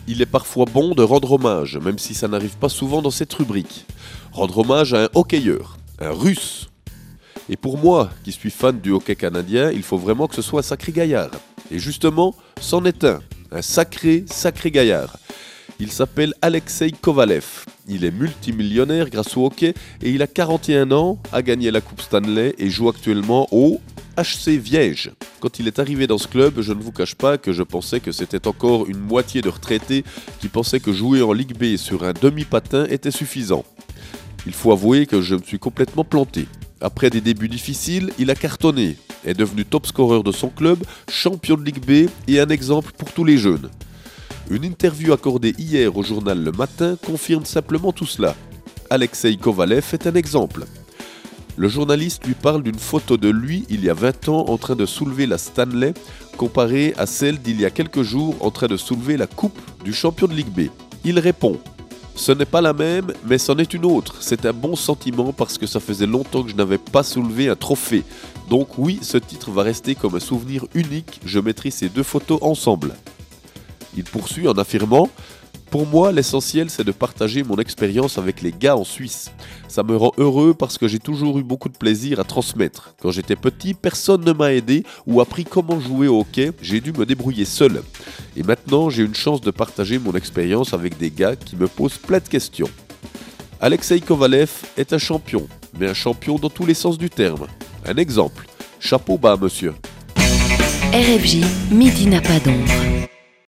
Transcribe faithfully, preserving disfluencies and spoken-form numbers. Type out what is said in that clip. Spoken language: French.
Il est parfois bon de rendre hommage, même si ça n'arrive pas souvent dans cette rubrique. Rendre hommage à un hockeyeur, un Russe. Et pour moi, qui suis fan du hockey canadien, il faut vraiment que ce soit un sacré gaillard. Et justement, c'en est un, un sacré, sacré gaillard. Il s'appelle Alexei Kovalev. Il est multimillionnaire grâce au hockey et il a quarante et un ans, a gagné la Coupe Stanley et joue actuellement au H C Viège. Quand il est arrivé dans ce club, je ne vous cache pas que je pensais que c'était encore une moitié de retraités qui pensaient que jouer en Ligue B sur un demi-patin était suffisant. Il faut avouer que je me suis complètement planté. Après des débuts difficiles, il a cartonné, est devenu top scoreur de son club, champion de Ligue B et un exemple pour tous les jeunes. Une interview accordée hier au journal Le Matin confirme simplement tout cela. Alexei Kovalev est un exemple. Le journaliste lui parle d'une photo de lui il y a vingt ans en train de soulever la Stanley comparée à celle d'il y a quelques jours en train de soulever la coupe du champion de Ligue B. Il répond « Ce n'est pas la même, mais c'en est une autre. C'est un bon sentiment parce que ça faisait longtemps que je n'avais pas soulevé un trophée. Donc oui, ce titre va rester comme un souvenir unique. Je mettrai ces deux photos ensemble. » Il poursuit en affirmant « Pour moi, l'essentiel, c'est de partager mon expérience avec les gars en Suisse. Ça me rend heureux parce que j'ai toujours eu beaucoup de plaisir à transmettre. Quand j'étais petit, personne ne m'a aidé ou appris comment jouer au hockey. J'ai dû me débrouiller seul. Et maintenant, j'ai une chance de partager mon expérience avec des gars qui me posent plein de questions. » Alexei Kovalev est un champion, mais un champion dans tous les sens du terme. Un exemple. Chapeau bas, monsieur. R F J, midi n'a pas d'ombre.